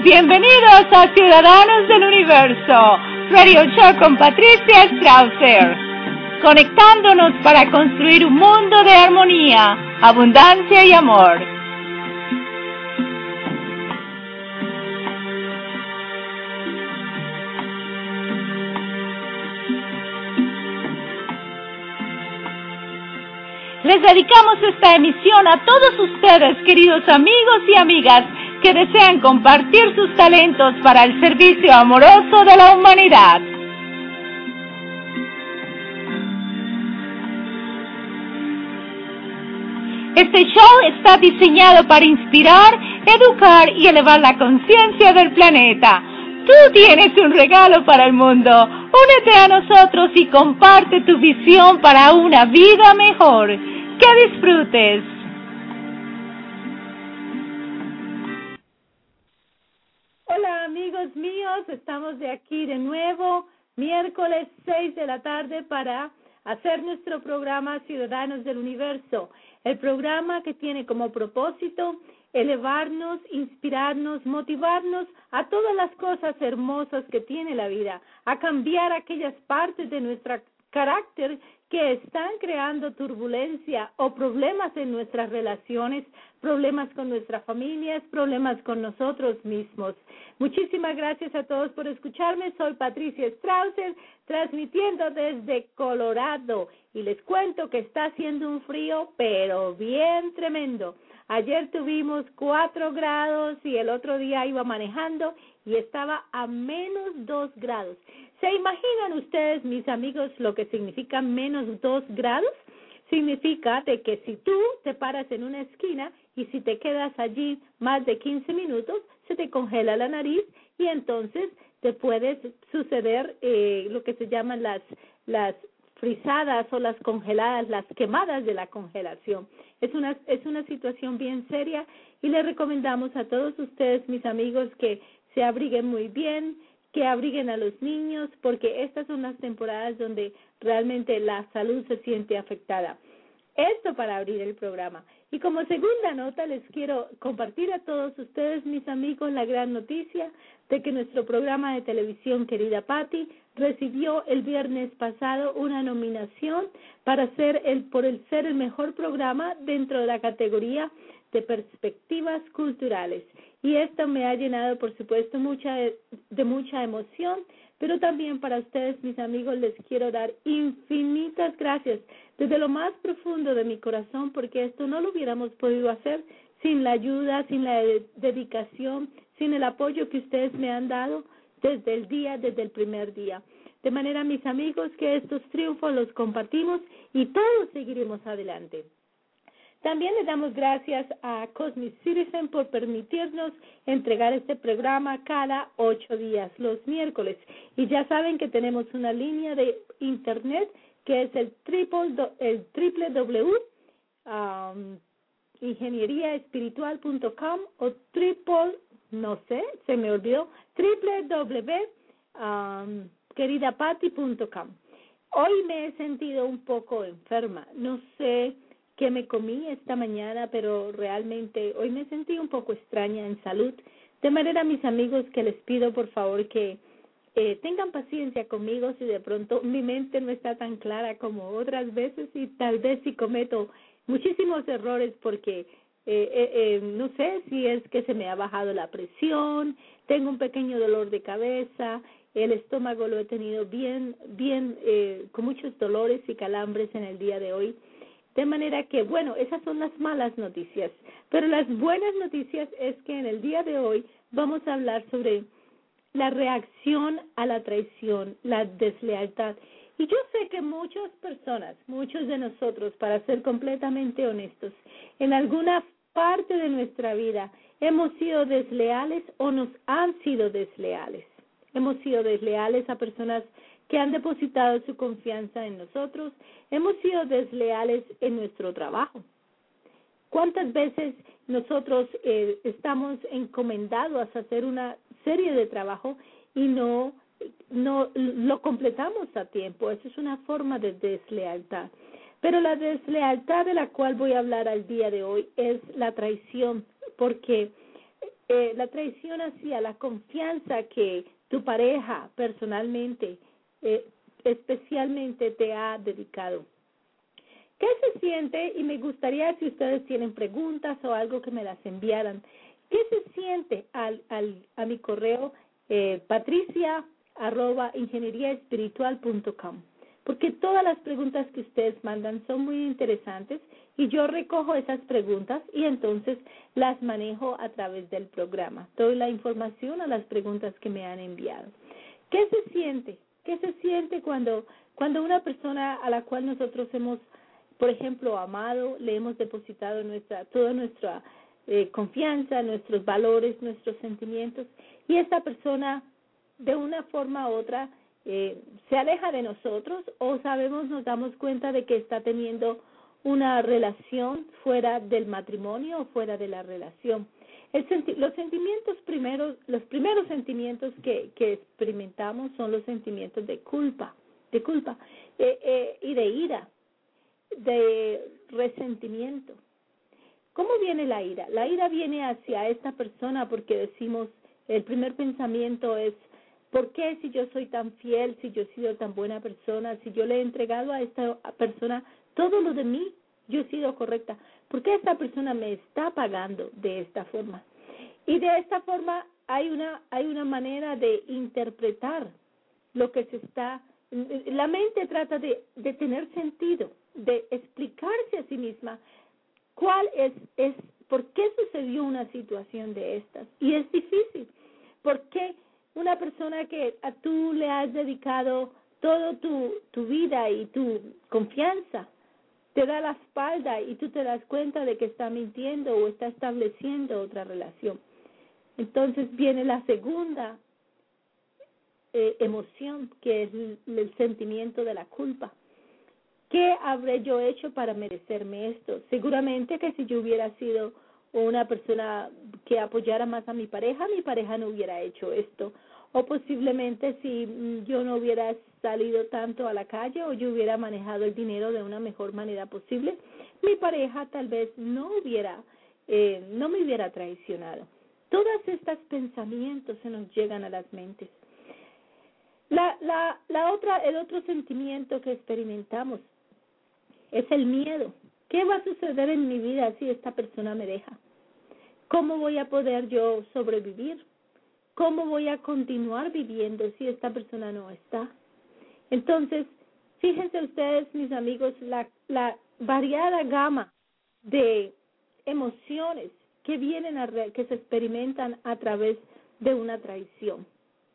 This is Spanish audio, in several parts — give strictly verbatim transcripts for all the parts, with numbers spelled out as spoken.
Bienvenidos a Ciudadanos del Universo, Radio Show con Patricia Strausser, conectándonos para construir un mundo de armonía, abundancia y amor. Les dedicamos esta emisión a todos ustedes, queridos amigos y amigas, que desean compartir sus talentos para el servicio amoroso de la humanidad. Este show está diseñado para inspirar, educar y elevar la conciencia del planeta. Tú tienes un regalo para el mundo. Únete a nosotros y comparte tu visión para una vida mejor. Que disfrutes. Hola amigos míos, estamos de aquí de nuevo, miércoles seis de la tarde para hacer nuestro programa Ciudadanos del Universo, el programa que tiene como propósito elevarnos, inspirarnos, motivarnos a todas las cosas hermosas que tiene la vida, a cambiar aquellas partes de nuestro carácter que están creando turbulencia o problemas en nuestras relaciones, problemas con nuestras familias, problemas con nosotros mismos. Muchísimas gracias a todos por escucharme. Soy Patricia Strausser, transmitiendo desde Colorado. Y les cuento que está haciendo un frío, pero bien tremendo. Ayer tuvimos cuatro grados y el otro día iba manejando y estaba a menos dos grados. ¿Se imaginan ustedes, mis amigos, lo que significa menos dos grados? Significa de que si tú te paras en una esquina y si te quedas allí más de quince minutos, se te congela la nariz y entonces te puede suceder eh, lo que se llaman las, las frisadas o las congeladas, las quemadas de la congelación. Es una, es una situación bien seria y les recomendamos a todos ustedes, mis amigos, que se abriguen muy bien, que abriguen a los niños, porque estas son las temporadas donde realmente la salud se siente afectada. Esto para abrir el programa. Y como segunda nota les quiero compartir a todos ustedes, mis amigos, la gran noticia de que nuestro programa de televisión, Querida Patti, recibió el viernes pasado una nominación para ser el, por el ser el mejor programa dentro de la categoría de perspectivas culturales. Y esto me ha llenado, por supuesto, mucha de mucha emoción, pero también para ustedes, mis amigos, les quiero dar infinitas gracias desde lo más profundo de mi corazón, porque esto no lo hubiéramos podido hacer sin la ayuda, sin la de- dedicación, sin el apoyo que ustedes me han dado desde el día, desde el primer día. De manera, mis amigos, que estos triunfos los compartimos y todos seguiremos adelante. También le damos gracias a Cosmic Citizen por permitirnos entregar este programa cada ocho días, los miércoles. Y ya saben que tenemos una línea de internet que es el triple, el triple w um, ingeniería espiritual punto com o triple, no sé, se me olvidó, triple w um, querida patti punto com. Hoy me he sentido un poco enferma, no sé que me comí esta mañana, pero realmente hoy me sentí un poco extraña en salud. De manera, mis amigos, que les pido por favor que eh, tengan paciencia conmigo si de pronto mi mente no está tan clara como otras veces y tal vez si cometo muchísimos errores porque eh, eh, eh, no sé si es que se me ha bajado la presión, tengo un pequeño dolor de cabeza, el estómago lo he tenido bien, bien, eh, con muchos dolores y calambres en el día de hoy. De manera que, bueno, esas son las malas noticias. Pero las buenas noticias es que en el día de hoy vamos a hablar sobre la reacción a la traición, la deslealtad. Y yo sé que muchas personas, muchos de nosotros, para ser completamente honestos, en alguna parte de nuestra vida hemos sido desleales o nos han sido desleales. Hemos sido desleales a personas que han depositado su confianza en nosotros. Hemos sido desleales en nuestro trabajo. ¿Cuántas veces nosotros eh, estamos encomendados a hacer una serie de trabajo y no, no lo completamos a tiempo? Eso es una forma de deslealtad. Pero la deslealtad de la cual voy a hablar al día de hoy es la traición, porque eh, la traición hacia la confianza que tu pareja personalmente, eh, especialmente te ha dedicado. ¿Qué se siente? Y me gustaría, si ustedes tienen preguntas o algo, que me las enviaran. ¿Qué se siente al, al, a mi correo eh, patricia arroba ingeniería espiritual punto com? Porque todas las preguntas que ustedes mandan son muy interesantes y yo recojo esas preguntas y entonces las manejo a través del programa. Doy la información a las preguntas que me han enviado. ¿Qué se siente? ¿Qué se siente cuando, cuando una persona a la cual nosotros hemos, por ejemplo, amado, le hemos depositado nuestra, toda nuestra eh, confianza, nuestros valores, nuestros sentimientos, y esta persona de una forma u otra eh, se aleja de nosotros, o sabemos, nos damos cuenta de que está teniendo una relación fuera del matrimonio o fuera de la relación? El senti los sentimientos primeros, los primeros sentimientos que, que experimentamos son los sentimientos de culpa, de culpa eh, eh, y de ira, de resentimiento. ¿Cómo viene la ira? La ira viene hacia esta persona porque decimos, el primer pensamiento es, ¿por qué si yo soy tan fiel, si yo he sido tan buena persona, si yo le he entregado a esta persona todo lo de mí, yo he sido correcta? ¿Por qué esta persona me está pagando de esta forma? Y de esta forma hay una, hay una manera de interpretar lo que se está... La mente trata de, de tener sentido, de explicarse a sí misma cuál es, es, por qué sucedió una situación de estas. Y es difícil, porque una persona que a tú le has dedicado toda tu, tu vida y tu confianza, te da la espalda y tú te das cuenta de que está mintiendo o está estableciendo otra relación. Entonces viene la segunda eh, emoción, que es el, el sentimiento de la culpa. ¿Qué habré yo hecho para merecerme esto? Seguramente que si yo hubiera sido una persona que apoyara más a mi pareja, mi pareja no hubiera hecho esto. O posiblemente si yo no hubiera salido tanto a la calle o yo hubiera manejado el dinero de una mejor manera posible, mi pareja tal vez no hubiera, eh, no me hubiera traicionado. Todos estos pensamientos se nos llegan a las mentes. La, la, la otra, el otro sentimiento que experimentamos es el miedo. ¿Qué va a suceder en mi vida si esta persona me deja? ¿Cómo voy a poder yo sobrevivir? ¿Cómo voy a continuar viviendo si esta persona no está? Entonces, fíjense ustedes, mis amigos, la, la variada gama de emociones que vienen a re, que se experimentan a través de una traición.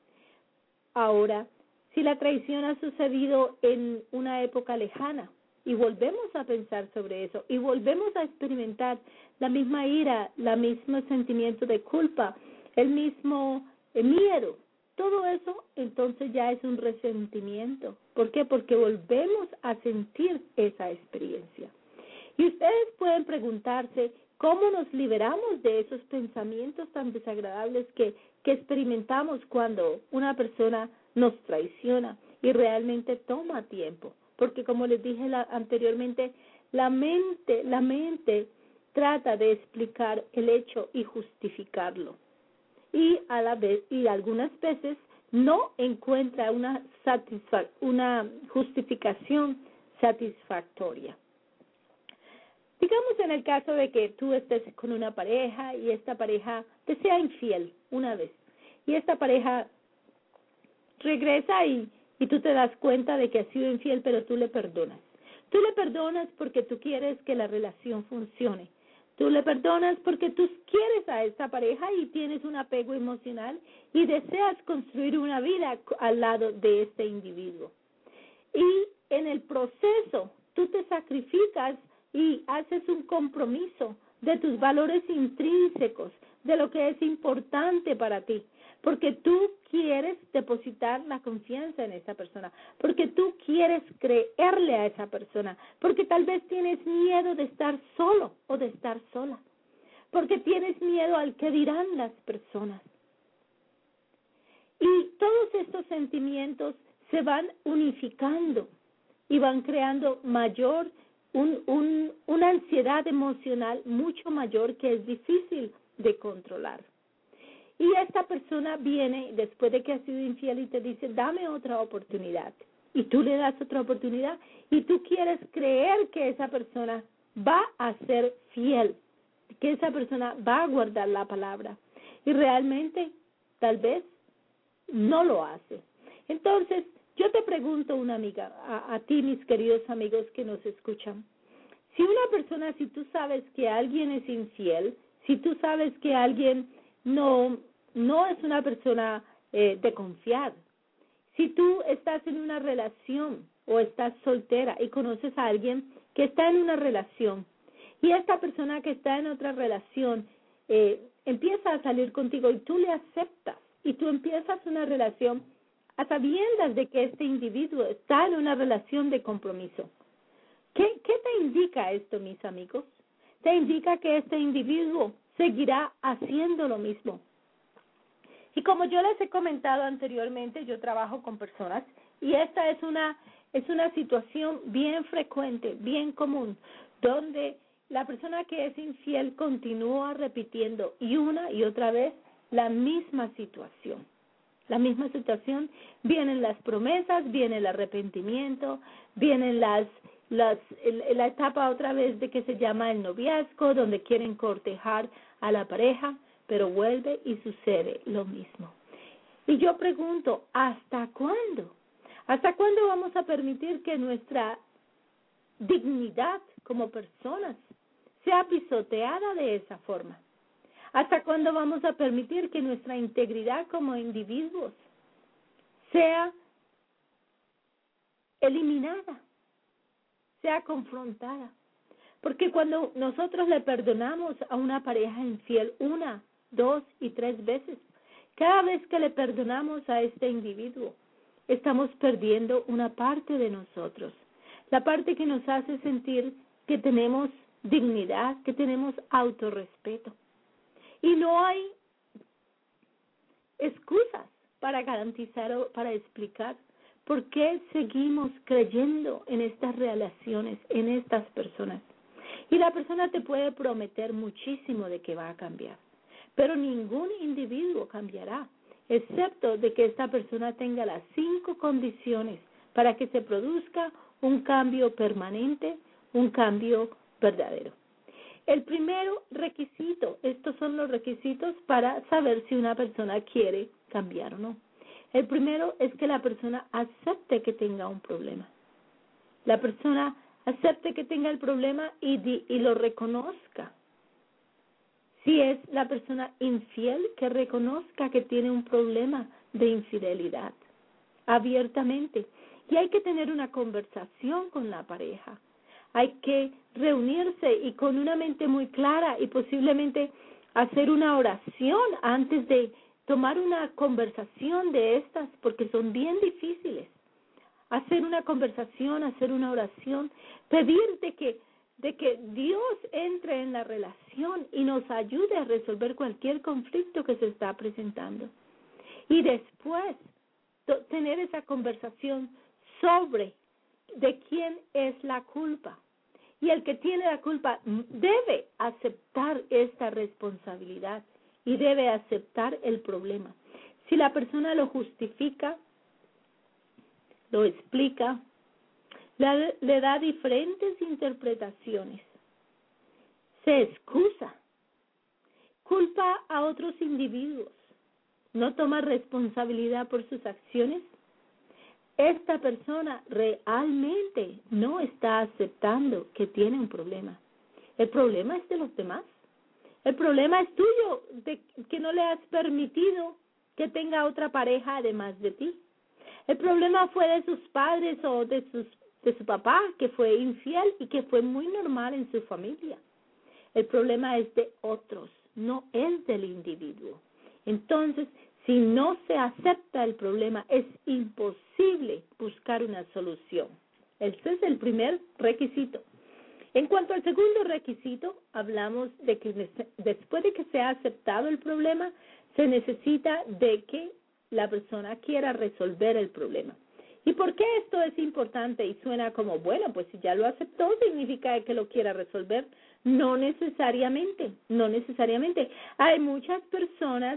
Ahora, si la traición ha sucedido en una época lejana, y volvemos a pensar sobre eso, y volvemos a experimentar la misma ira, el mismo sentimiento de culpa, el mismo eh, miedo, todo eso entonces ya es un resentimiento. ¿Por qué? Porque volvemos a sentir esa experiencia. Y ustedes pueden preguntarse, ¿cómo nos liberamos de esos pensamientos tan desagradables que, que experimentamos cuando una persona nos traiciona? Y realmente toma tiempo, porque como les dije la, anteriormente, la mente, la mente trata de explicar el hecho y justificarlo. Y a la vez, y algunas veces no encuentra una satisfac una justificación satisfactoria. Digamos en el caso de que tú estés con una pareja y esta pareja te sea infiel una vez, y esta pareja regresa y, y tú te das cuenta de que ha sido infiel, pero tú le perdonas. Tú le perdonas porque tú quieres que la relación funcione. Tú le perdonas porque tú quieres a esta pareja y tienes un apego emocional y deseas construir una vida al lado de este individuo. Y en el proceso tú te sacrificas y haces un compromiso de tus valores intrínsecos, de lo que es importante para ti, porque tú quieres depositar la confianza en esa persona, porque tú quieres creerle a esa persona, porque tal vez tienes miedo de estar solo o de estar sola, porque tienes miedo al que dirán las personas. Y todos estos sentimientos se van unificando y van creando mayor, un, un, una ansiedad emocional mucho mayor que es difícil de controlar. Y esta persona viene después de que ha sido infiel y te dice, dame otra oportunidad. Y tú le das otra oportunidad y tú quieres creer que esa persona va a ser fiel, que esa persona va a guardar la palabra. Y realmente, tal vez, no lo hace. Entonces, yo te pregunto, una amiga, a, a ti, mis queridos amigos que nos escuchan, si una persona, si tú sabes que alguien es infiel, si tú sabes que alguien no, no es una persona eh, de confiar, si tú estás en una relación o estás soltera y conoces a alguien que está en una relación y esta persona que está en otra relación eh, empieza a salir contigo y tú le aceptas y tú empiezas una relación a sabiendas de que este individuo está en una relación de compromiso. ¿Qué, qué te indica esto, mis amigos? Te indica que este individuo seguirá haciendo lo mismo. Y como yo les he comentado anteriormente, yo trabajo con personas y esta es una, es una situación bien frecuente, bien común, donde la persona que es infiel continúa repitiendo y una y otra vez la misma situación. La misma situación, vienen las promesas, viene el arrepentimiento, vienen las, las, la etapa otra vez de que se llama el noviazgo, donde quieren cortejar a la pareja, pero vuelve y sucede lo mismo. Y yo pregunto, ¿hasta cuándo? ¿Hasta cuándo vamos a permitir que nuestra dignidad como personas sea pisoteada de esa forma? ¿Hasta cuándo vamos a permitir que nuestra integridad como individuos sea eliminada, sea confrontada? Porque cuando nosotros le perdonamos a una pareja infiel una, dos y tres veces, cada vez que le perdonamos a este individuo, estamos perdiendo una parte de nosotros, la parte que nos hace sentir que tenemos dignidad, que tenemos autorrespeto. Y no hay excusas para garantizar o para explicar por qué seguimos creyendo en estas relaciones, en estas personas. Y la persona te puede prometer muchísimo de que va a cambiar, pero ningún individuo cambiará, excepto de que esta persona tenga las cinco condiciones para que se produzca un cambio permanente, un cambio verdadero. El primero requisito, estos son los requisitos para saber si una persona quiere cambiar o no. El primero es que la persona acepte que tenga un problema. La persona acepte que tenga el problema y, di, y lo reconozca. Si es la persona infiel, que reconozca que tiene un problema de infidelidad abiertamente. Y hay que tener una conversación con la pareja. Hay que reunirse y con una mente muy clara y posiblemente hacer una oración antes de tomar una conversación de estas, porque son bien difíciles. Hacer una conversación, hacer una oración, pedir de que, de que Dios entre en la relación y nos ayude a resolver cualquier conflicto que se está presentando. Y después tener esa conversación sobre de quién es la culpa. Y el que tiene la culpa debe aceptar esta responsabilidad y debe aceptar el problema. Si la persona lo justifica, lo explica, le, le da diferentes interpretaciones, se excusa, culpa a otros individuos, no toma responsabilidad por sus acciones, esta persona realmente no está aceptando que tiene un problema. El problema es de los demás. El problema es tuyo, de que no le has permitido que tenga otra pareja además de ti. El problema fue de sus padres o de, sus, de su papá, que fue infiel y que fue muy normal en su familia. El problema es de otros, no es del individuo. Entonces, si no se acepta el problema, es imposible buscar una solución. Ese es el primer requisito. En cuanto al segundo requisito, hablamos de que después de que se ha aceptado el problema, se necesita de que la persona quiera resolver el problema. ¿Y por qué esto es importante y suena como, bueno, pues si ya lo aceptó, significa que lo quiera resolver? No necesariamente, no necesariamente. Hay muchas personas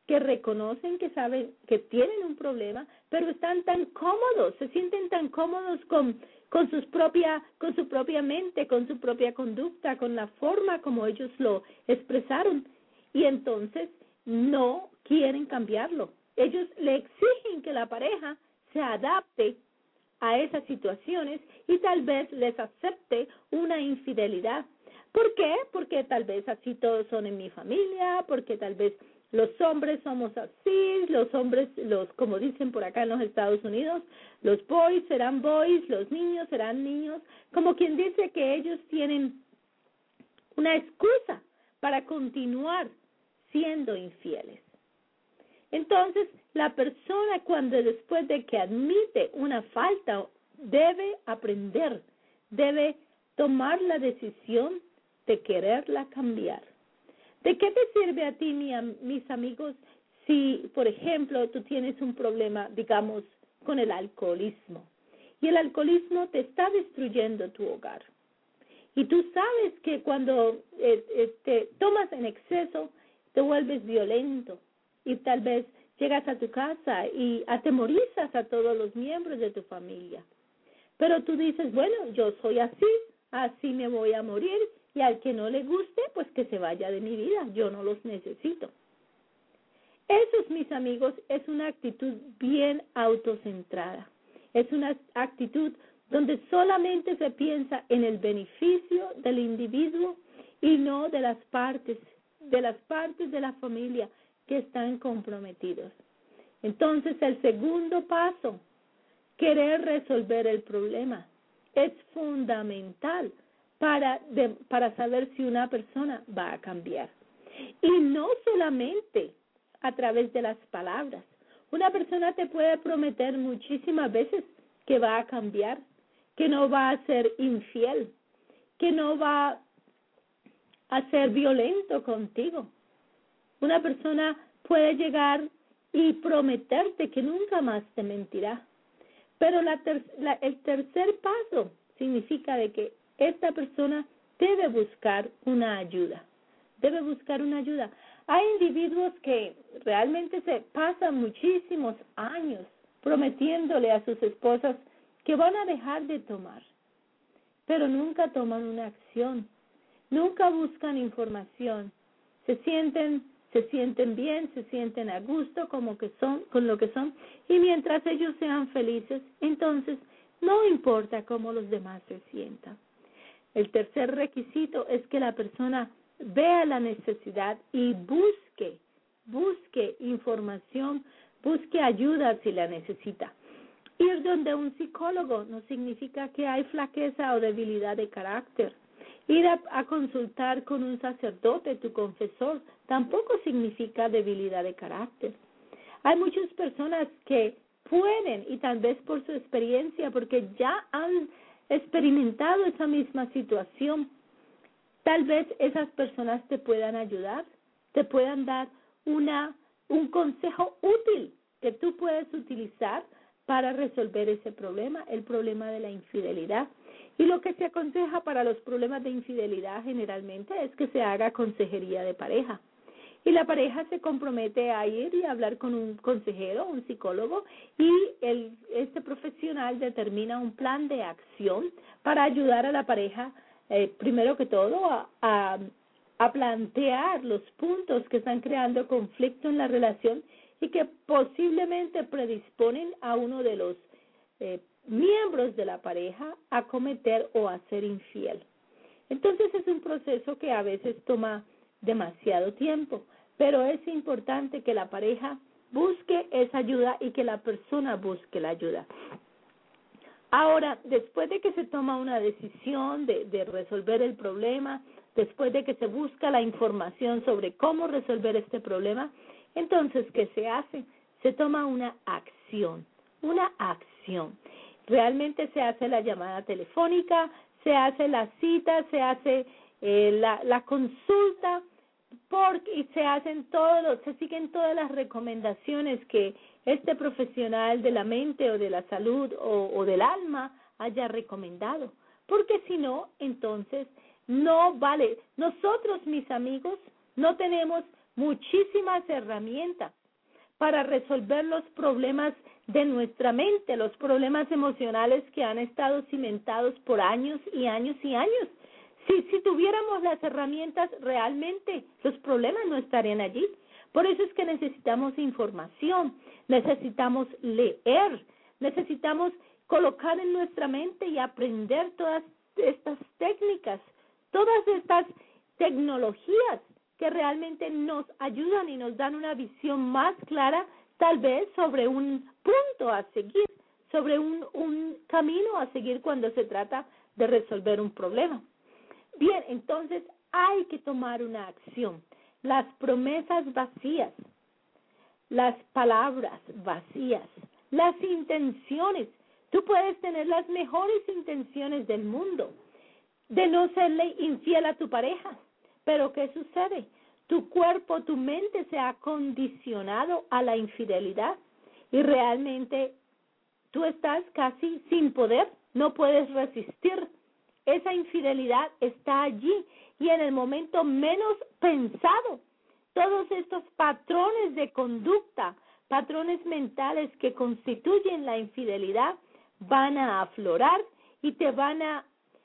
que reconocen que saben que tienen un problema, pero están tan cómodos, se sienten tan cómodos con, con, sus propia, con su propia mente, con su propia conducta, con la forma como ellos lo expresaron. Y entonces no quieren cambiarlo. Ellos le exigen que la pareja se adapte a esas situaciones y tal vez les acepte una infidelidad. ¿Por qué? Porque tal vez así todos son en mi familia, porque tal vez los hombres somos así, los hombres, los como dicen por acá en los Estados Unidos, los boys serán boys, los niños serán niños, como quien dice que ellos tienen una excusa para continuar siendo infieles. Entonces, la persona cuando después de que admite una falta debe aprender, debe tomar la decisión de quererla cambiar. ¿De qué te sirve a ti, mi, mis amigos, si, por ejemplo, tú tienes un problema, digamos, con el alcoholismo y el alcoholismo te está destruyendo tu hogar? Y tú sabes que cuando eh, eh, te tomas en exceso, te vuelves violento y tal vez llegas a tu casa y atemorizas a todos los miembros de tu familia. Pero tú dices, bueno, yo soy así, así me voy a morir y al que no le guste, pues que se vaya de mi vida, yo no los necesito. Eso, mis amigos, es una actitud bien autocentrada. Es una actitud donde solamente se piensa en el beneficio del individuo y no de las partes, de las partes de la familia que están comprometidos. Entonces, el segundo paso, querer resolver el problema, es fundamental para, de, para saber si una persona va a cambiar. Y no solamente a través de las palabras. Una persona te puede prometer muchísimas veces que va a cambiar, que no va a ser infiel, que no va a ser violento contigo. Una persona puede llegar y prometerte que nunca más te mentirá. Pero la ter la, el tercer paso significa de que esta persona debe buscar una ayuda. Debe buscar una ayuda. Hay individuos que realmente se pasan muchísimos años prometiéndole a sus esposas que van a dejar de tomar, pero nunca toman una acción, nunca buscan información, se sienten, se sienten bien, se sienten a gusto como que son, con lo que son, y mientras ellos sean felices, entonces no importa cómo los demás se sientan. El tercer requisito es que la persona vea la necesidad y busque, busque información, busque ayuda si la necesita. Ir donde un psicólogo no significa que hay flaqueza o debilidad de carácter. Ir a, a consultar con un sacerdote, tu confesor, tampoco significa debilidad de carácter. Hay muchas personas que pueden, y tal vez por su experiencia, porque ya han experimentado esa misma situación, tal vez esas personas te puedan ayudar, te puedan dar una, un consejo útil que tú puedes utilizar para resolver ese problema, el problema de la infidelidad. Y lo que se aconseja para los problemas de infidelidad generalmente es que se haga consejería de pareja. Y la pareja se compromete a ir y hablar con un consejero, un psicólogo, y el, este profesional determina un plan de acción para ayudar a la pareja, eh, primero que todo, a, a, a plantear los puntos que están creando conflicto en la relación y que posiblemente predisponen a uno de los eh, miembros de la pareja a cometer o a ser infiel. Entonces es un proceso que a veces toma demasiado tiempo, pero es importante que la pareja busque esa ayuda y que la persona busque la ayuda. Ahora, después de que se toma una decisión de, de resolver el problema, después de que se busca la información sobre cómo resolver este problema, entonces, ¿qué se hace? Se toma una acción, una acción. Realmente se hace la llamada telefónica, se hace la cita, se hace eh, la, la consulta, porque y se hacen todos los, se siguen todas las recomendaciones que este profesional de la mente o de la salud o, o del alma haya recomendado. Porque si no, entonces no vale. Nosotros, mis amigos, no tenemos muchísimas herramientas para resolver los problemas de nuestra mente, los problemas emocionales que han estado cimentados por años y años y años. Si, si tuviéramos las herramientas, realmente los problemas no estarían allí. Por eso es que necesitamos información, necesitamos leer, necesitamos colocar en nuestra mente y aprender todas estas técnicas, todas estas tecnologías que realmente nos ayudan y nos dan una visión más clara, tal vez sobre un punto a seguir, sobre un, un camino a seguir cuando se trata de resolver un problema. Bien, entonces hay que tomar una acción. Las promesas vacías, las palabras vacías, las intenciones. Tú puedes tener las mejores intenciones del mundo de no serle infiel a tu pareja, pero ¿qué sucede? Tu cuerpo, tu mente se ha condicionado a la infidelidad y realmente tú estás casi sin poder, no puedes resistir. Esa infidelidad está allí y en el momento menos pensado, todos estos patrones de conducta, patrones mentales que constituyen la infidelidad van a aflorar y te van a,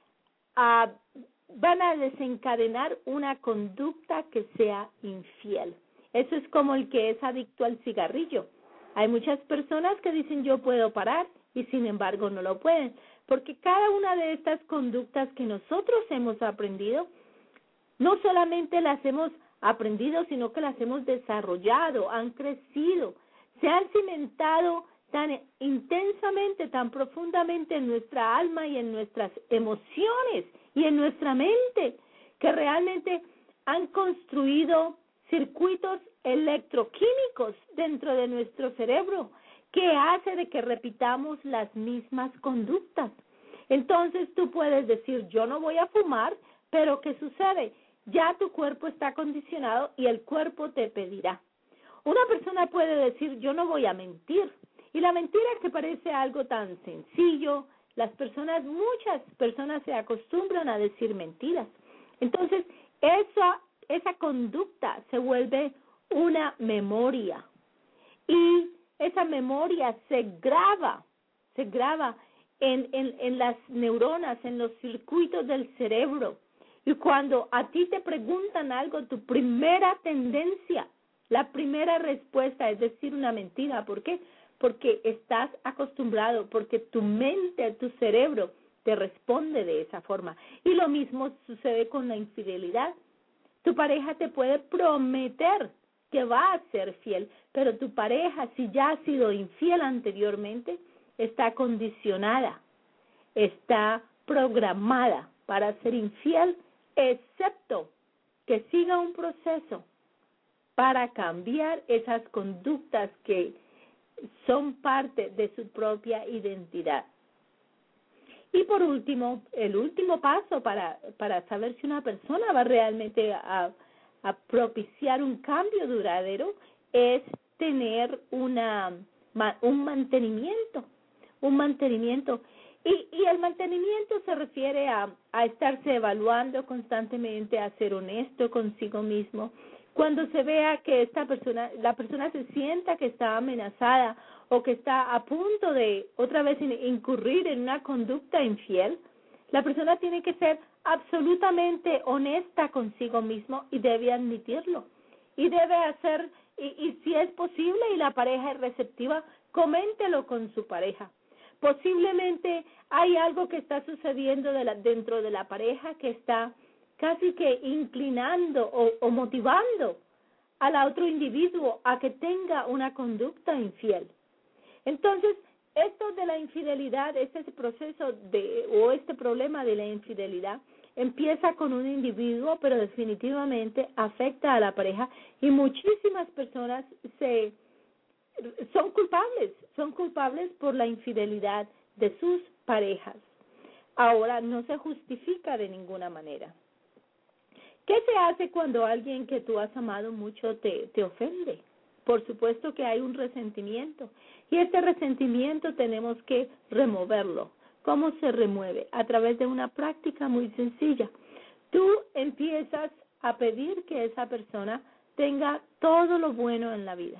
a van a desencadenar una conducta que sea infiel. Eso es como el que es adicto al cigarrillo. Hay muchas personas que dicen yo puedo parar y sin embargo no lo pueden, porque cada una de estas conductas que nosotros hemos aprendido, no solamente las hemos aprendido, sino que las hemos desarrollado, han crecido, se han cimentado tan intensamente, tan profundamente en nuestra alma y en nuestras emociones y en nuestra mente, que realmente han construido circuitos electroquímicos dentro de nuestro cerebro que hace de que repitamos las mismas conductas. Entonces tú puedes decir, yo no voy a fumar, pero ¿qué sucede? Ya tu cuerpo está condicionado y el cuerpo te pedirá. Una persona puede decir, yo no voy a mentir. Y la mentira, que parece algo tan sencillo, las personas, muchas personas se acostumbran a decir mentiras. Entonces, esa, esa conducta se vuelve una memoria. Y esa memoria se graba, se graba en, en, en las neuronas, en los circuitos del cerebro. Y cuando a ti te preguntan algo, tu primera tendencia, la primera respuesta es decir una mentira. ¿Por qué? Porque estás acostumbrado, porque tu mente, tu cerebro te responde de esa forma. Y lo mismo sucede con la infidelidad. Tu pareja te puede prometer que va a ser fiel, pero tu pareja, si ya ha sido infiel anteriormente, está condicionada, está programada para ser infiel, excepto que siga un proceso para cambiar esas conductas que son parte de su propia identidad. Y por último, el último paso para, para saber si una persona va realmente a, a propiciar un cambio duradero es tener una, un mantenimiento, un mantenimiento. Y, y el mantenimiento se refiere a, a estarse evaluando constantemente, a ser honesto consigo mismo. Cuando se vea que esta persona, la persona se sienta que está amenazada o que está a punto de otra vez incurrir en una conducta infiel, la persona tiene que ser absolutamente honesta consigo mismo y debe admitirlo. Y debe hacer, y, y si es posible y la pareja es receptiva, coméntelo con su pareja. Posiblemente hay algo que está sucediendo de la, dentro de la pareja que está casi que inclinando o, o motivando al otro individuo a que tenga una conducta infiel. Entonces, esto de la infidelidad, este proceso de o este problema de la infidelidad empieza con un individuo, pero definitivamente afecta a la pareja y muchísimas personas se son culpables, son culpables por la infidelidad de sus parejas. Ahora, no se justifica de ninguna manera. ¿Qué se hace cuando alguien que tú has amado mucho te, te ofende? Por supuesto que hay un resentimiento y este resentimiento tenemos que removerlo. ¿Cómo se remueve? A través de una práctica muy sencilla. Tú empiezas a pedir que esa persona tenga todo lo bueno en la vida,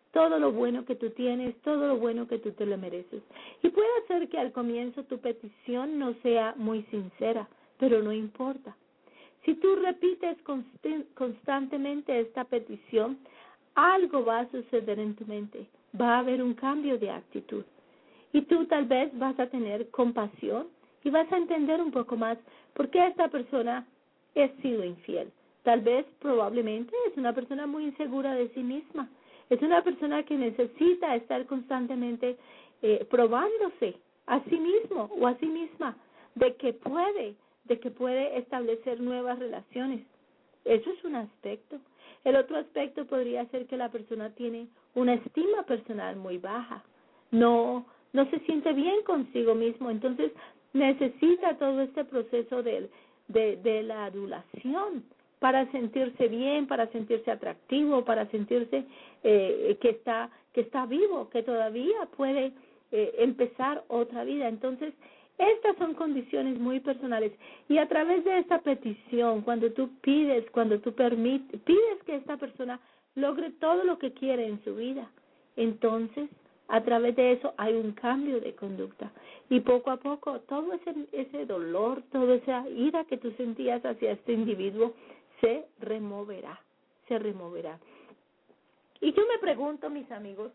todo lo bueno que tú tienes, todo lo bueno que tú te lo mereces. Y puede ser que al comienzo tu petición no sea muy sincera, pero no importa. Si tú repites constantemente esta petición, algo va a suceder en tu mente. Va a haber un cambio de actitud. Y tú tal vez vas a tener compasión y vas a entender un poco más por qué esta persona ha sido infiel. Tal vez, probablemente, es una persona muy insegura de sí misma. Es una persona que necesita estar constantemente eh, probándose a sí mismo o a sí misma de que puede, de que puede establecer nuevas relaciones. Eso es un aspecto. El otro aspecto podría ser que la persona tiene una estima personal muy baja. No, no se siente bien consigo mismo. Entonces, necesita todo este proceso de, de, de la adulación para sentirse bien, para sentirse atractivo, para sentirse eh, que está que está vivo, que todavía puede eh, empezar otra vida. Entonces, estas son condiciones muy personales. Y a través de esta petición, cuando tú pides, cuando tú permites, pides que esta persona logre todo lo que quiere en su vida, entonces, a través de eso hay un cambio de conducta. Y poco a poco, todo ese, ese dolor, toda esa ira que tú sentías hacia este individuo, se removerá, se removerá. Y yo me pregunto, mis amigos,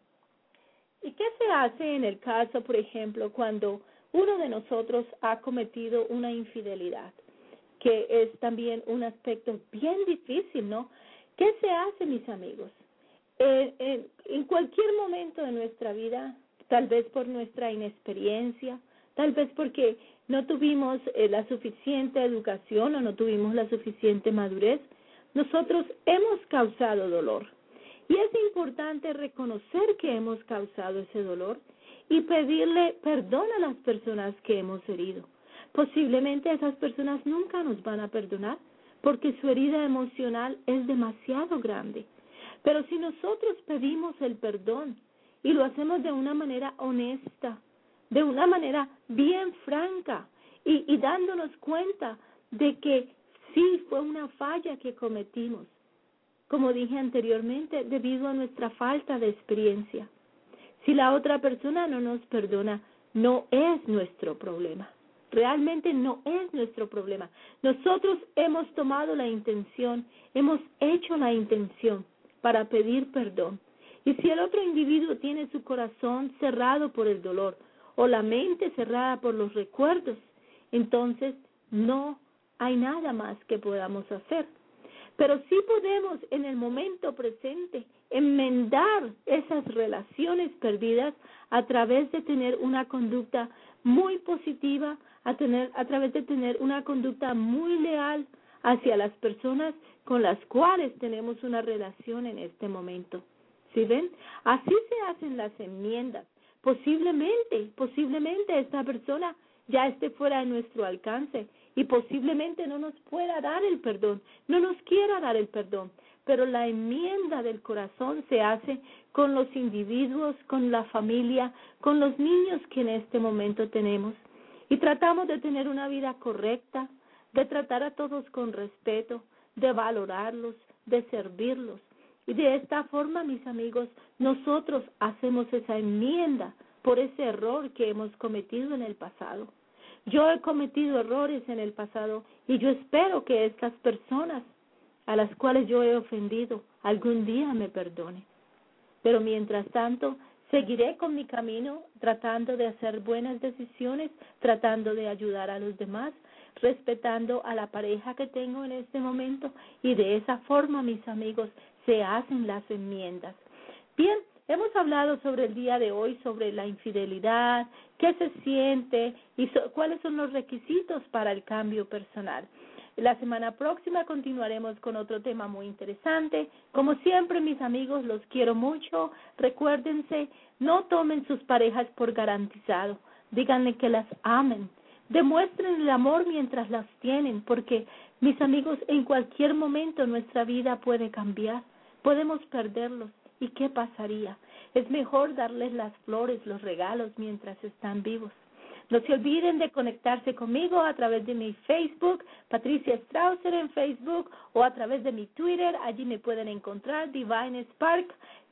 ¿y qué se hace en el caso, por ejemplo, cuando uno de nosotros ha cometido una infidelidad, que es también un aspecto bien difícil, ¿no? ¿Qué se hace, mis amigos? Eh, en, en cualquier momento de nuestra vida, tal vez por nuestra inexperiencia, tal vez porque no tuvimos eh, la suficiente educación o no tuvimos la suficiente madurez, nosotros hemos causado dolor. Y es importante reconocer que hemos causado ese dolor y pedirle perdón a las personas que hemos herido. Posiblemente esas personas nunca nos van a perdonar porque su herida emocional es demasiado grande. Pero si nosotros pedimos el perdón y lo hacemos de una manera honesta, de una manera bien franca y, y dándonos cuenta de que sí fue una falla que cometimos, como dije anteriormente, debido a nuestra falta de experiencia. Si la otra persona no nos perdona, no es nuestro problema. Realmente no es nuestro problema. Nosotros hemos tomado la intención, hemos hecho la intención para pedir perdón. Y si el otro individuo tiene su corazón cerrado por el dolor o la mente cerrada por los recuerdos, entonces no hay nada más que podamos hacer. Pero sí podemos en el momento presente enmendar esas relaciones perdidas a través de tener una conducta muy positiva, a, tener, a través de tener una conducta muy leal hacia las personas con las cuales tenemos una relación en este momento. ¿Sí ven? Así se hacen las enmiendas. Posiblemente, posiblemente esta persona ya esté fuera de nuestro alcance y posiblemente no nos pueda dar el perdón, no nos quiera dar el perdón, pero la enmienda del corazón se hace con los individuos, con la familia, con los niños que en este momento tenemos. Y tratamos de tener una vida correcta, de tratar a todos con respeto, de valorarlos, de servirlos. Y de esta forma, mis amigos, nosotros hacemos esa enmienda por ese error que hemos cometido en el pasado. Yo he cometido errores en el pasado y yo espero que estas personas a las cuales yo he ofendido algún día me perdonen. Pero mientras tanto, seguiré con mi camino tratando de hacer buenas decisiones, tratando de ayudar a los demás, respetando a la pareja que tengo en este momento y de esa forma, mis amigos, se hacen las enmiendas. Bien, hemos hablado sobre el día de hoy, sobre la infidelidad, qué se siente y so, cuáles son los requisitos para el cambio personal. La semana próxima continuaremos con otro tema muy interesante. Como siempre, mis amigos, los quiero mucho. Recuérdense, no tomen sus parejas por garantizado. Díganle que las amen. Demuestren el amor mientras las tienen, porque, mis amigos, en cualquier momento nuestra vida puede cambiar. Podemos perderlos. ¿Y qué pasaría? Es mejor darles las flores, los regalos mientras están vivos. No se olviden de conectarse conmigo a través de mi Facebook, Patricia Strausser en Facebook, o a través de mi Twitter. Allí me pueden encontrar, Divine Spark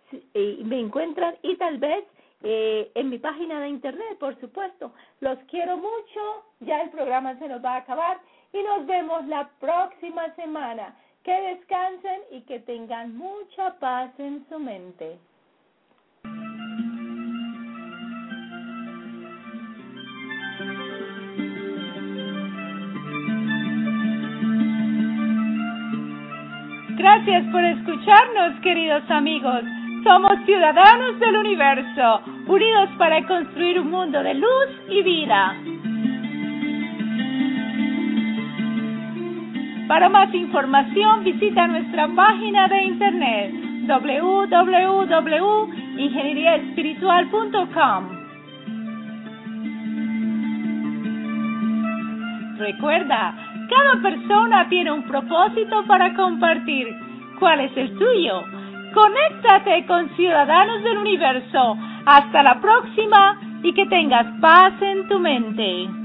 y me encuentran y tal vez eh, en mi página de internet, por supuesto. Los quiero mucho, ya el programa se nos va a acabar y nos vemos la próxima semana. Que descansen y que tengan mucha paz en su mente. Gracias por escucharnos, queridos amigos. Somos ciudadanos del universo, unidos para construir un mundo de luz y vida. Para más información, visita nuestra página de internet doble u doble u doble u punto ingeniería espiritual punto com. Recuerda, cada persona tiene un propósito para compartir. ¿Cuál es el tuyo? Conéctate con Ciudadanos del Universo. Hasta la próxima y que tengas paz en tu mente.